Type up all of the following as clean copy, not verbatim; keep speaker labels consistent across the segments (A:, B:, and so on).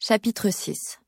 A: Chapitre 6.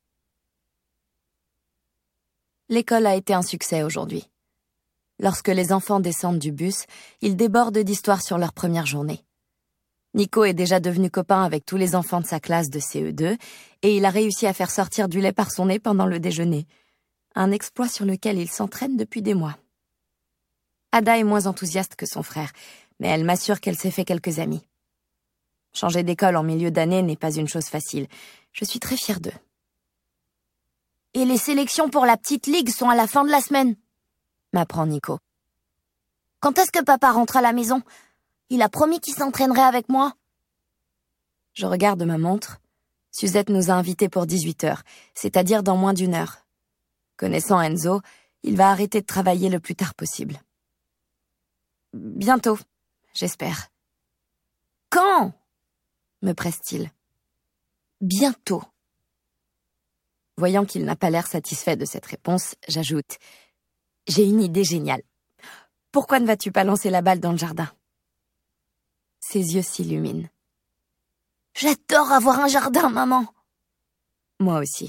A: L'école a été un succès aujourd'hui. Lorsque les enfants descendent du bus, ils débordent d'histoires sur leur première journée. Nico est déjà devenu copain avec tous les enfants de sa classe de CE2 et il a réussi à faire sortir du lait par son nez pendant le déjeuner. Un exploit sur lequel il s'entraîne depuis des mois. Ada est moins enthousiaste que son frère, mais elle m'assure qu'elle s'est fait quelques amis. Changer d'école en milieu d'année n'est pas une chose facile. Je suis très fière d'eux.
B: Et les sélections pour la petite ligue sont à la fin de la semaine, m'apprend Nico. Quand est-ce que papa rentre à la maison? Il a promis qu'il s'entraînerait avec moi.
A: Je regarde ma montre. Suzette nous a invités pour 18h, c'est-à-dire dans moins d'une heure. Connaissant Enzo, il va arrêter de travailler le plus tard possible. Bientôt, j'espère.
B: Quand?
A: Me presse-t-il.
B: Bientôt.
A: Voyant qu'il n'a pas l'air satisfait de cette réponse, j'ajoute « J'ai une idée géniale. Pourquoi ne vas-tu pas lancer la balle dans le jardin ?» Ses yeux s'illuminent.
B: « J'adore avoir un jardin, maman !»
A: Moi aussi.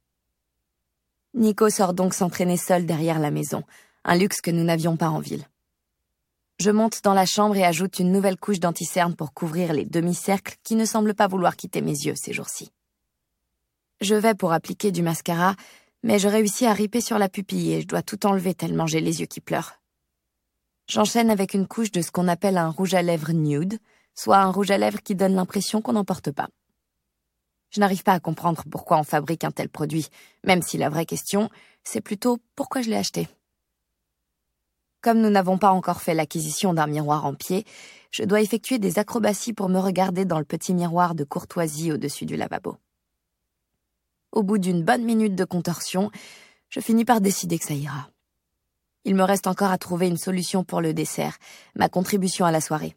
A: Nico sort donc s'entraîner seul derrière la maison, un luxe que nous n'avions pas en ville. Je monte dans la chambre et ajoute une nouvelle couche d'anti-cerne pour couvrir les demi-cercles qui ne semblent pas vouloir quitter mes yeux ces jours-ci. Je vais pour appliquer du mascara, mais je réussis à riper sur la pupille et je dois tout enlever tellement j'ai les yeux qui pleurent. J'enchaîne avec une couche de ce qu'on appelle un rouge à lèvres nude, soit un rouge à lèvres qui donne l'impression qu'on n'en porte pas. Je n'arrive pas à comprendre pourquoi on fabrique un tel produit, même si la vraie question, c'est plutôt pourquoi je l'ai acheté. Comme nous n'avons pas encore fait l'acquisition d'un miroir en pied, je dois effectuer des acrobaties pour me regarder dans le petit miroir de courtoisie au-dessus du lavabo. Au bout d'une bonne minute de contorsion, je finis par décider que ça ira. Il me reste encore à trouver une solution pour le dessert, ma contribution à la soirée.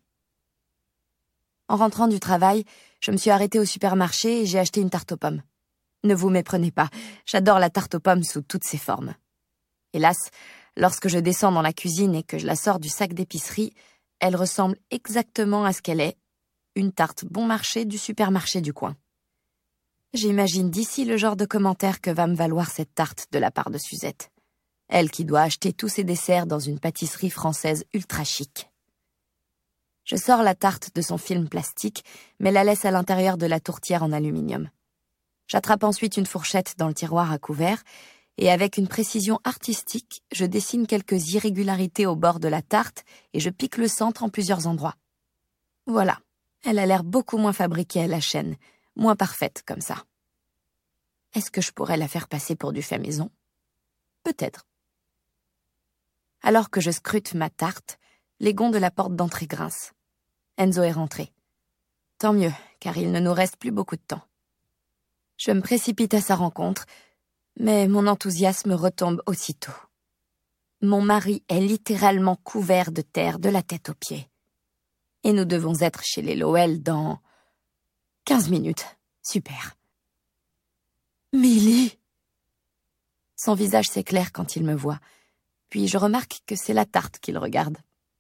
A: En rentrant du travail, je me suis arrêtée au supermarché et j'ai acheté une tarte aux pommes. Ne vous méprenez pas, j'adore la tarte aux pommes sous toutes ses formes. Hélas, lorsque je descends dans la cuisine et que je la sors du sac d'épicerie, elle ressemble exactement à ce qu'elle est, une tarte bon marché du supermarché du coin. J'imagine d'ici le genre de commentaire que va me valoir cette tarte de la part de Suzette. Elle qui doit acheter tous ses desserts dans une pâtisserie française ultra chic. Je sors la tarte de son film plastique, mais la laisse à l'intérieur de la tourtière en aluminium. J'attrape ensuite une fourchette dans le tiroir à couvert, et avec une précision artistique, je dessine quelques irrégularités au bord de la tarte et je pique le centre en plusieurs endroits. Voilà, elle a l'air beaucoup moins fabriquée à la chaîne, moins parfaite comme ça. Est-ce que je pourrais la faire passer pour du fait maison? Peut-être. Alors que je scrute ma tarte, les gonds de la porte d'entrée grincent. Enzo est rentré. Tant mieux, car il ne nous reste plus beaucoup de temps. Je me précipite à sa rencontre, mais mon enthousiasme retombe aussitôt. Mon mari est littéralement couvert de terre de la tête aux pieds. Et nous devons être chez les Lowell dans 15 minutes. Super. Millie! Son visage s'éclaire quand il me voit, puis je remarque que c'est la tarte qu'il regarde.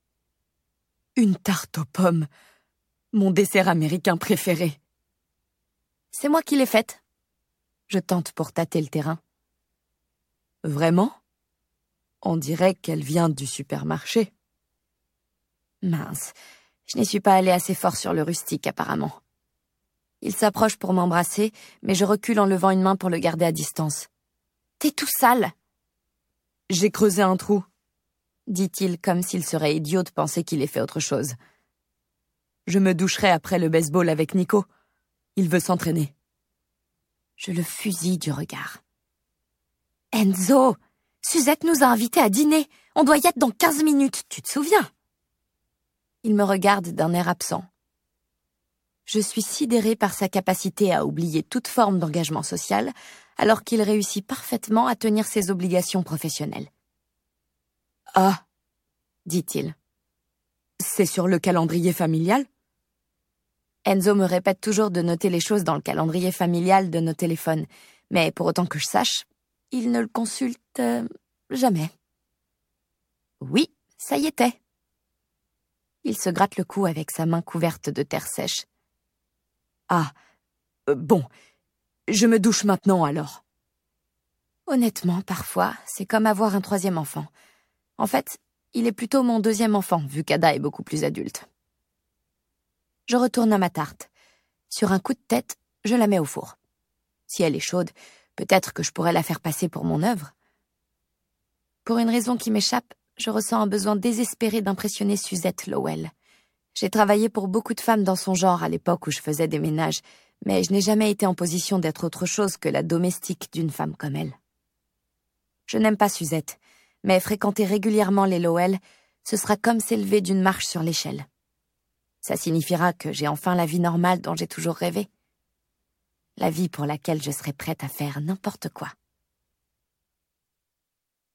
A: Une tarte aux pommes, mon dessert américain préféré. C'est moi qui l'ai faite. Je tente pour tâter le terrain. Vraiment? On dirait qu'elle vient du supermarché. Mince, je n'y suis pas allée assez fort sur le rustique apparemment. Il s'approche pour m'embrasser, mais je recule en levant une main pour le garder à distance. T'es tout sale. J'ai creusé un trou, dit-il comme s'il serait idiot de penser qu'il ait fait autre chose. Je me doucherai après le baseball avec Nico. Il veut s'entraîner. Je le fusille du regard. Enzo, Suzette nous a invités à dîner. On doit y être dans 15 minutes, tu te souviens? Il me regarde d'un air absent. Je suis sidérée par sa capacité à oublier toute forme d'engagement social, alors qu'il réussit parfaitement à tenir ses obligations professionnelles. Ah, dit-il. C'est sur le calendrier familial? Enzo me répète toujours de noter les choses dans le calendrier familial de nos téléphones, mais pour autant que je sache, il ne le consulte jamais. Oui, ça y était. Il se gratte le cou avec sa main couverte de terre sèche. Ah, bon, Je me douche maintenant, alors.
B: Honnêtement, parfois, c'est comme avoir un troisième enfant. En fait, il est plutôt mon deuxième enfant, vu qu'Ada est beaucoup plus adulte. Je retourne à ma tarte. Sur un coup de tête, je la mets au four. Si elle est chaude, peut-être que je pourrais la faire passer pour mon œuvre. Pour une raison qui m'échappe, je ressens un besoin désespéré d'impressionner Suzette Lowell. J'ai travaillé pour beaucoup de femmes dans son genre à l'époque où je faisais des ménages, mais je n'ai jamais été en position d'être autre chose que la domestique d'une femme comme elle. Je n'aime pas Suzette, mais fréquenter régulièrement les Lowell, ce sera comme s'élever d'une marche sur l'échelle. Ça signifiera que j'ai enfin la vie normale dont j'ai toujours rêvé. La vie pour laquelle je serai prête à faire n'importe quoi.